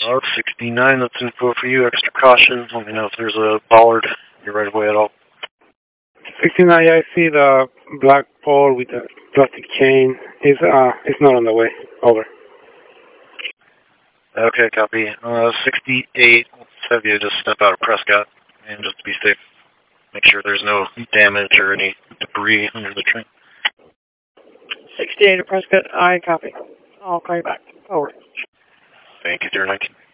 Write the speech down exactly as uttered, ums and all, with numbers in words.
Uh, sixty-nine, that's info for you. Extra caution. Let me know if there's a bollard you're right away at all. sixty-nine, yeah, I see the black pole with the plastic chain. It's, uh, it's not on the way. Over. Okay, copy. Uh, sixty-eight, let's have you just step out of Prescott and just be safe. Make sure there's no damage or any debris under the train. sixty-eight at Prescott, I copy. I'll call you back. Over. Thank you, zero nineteen.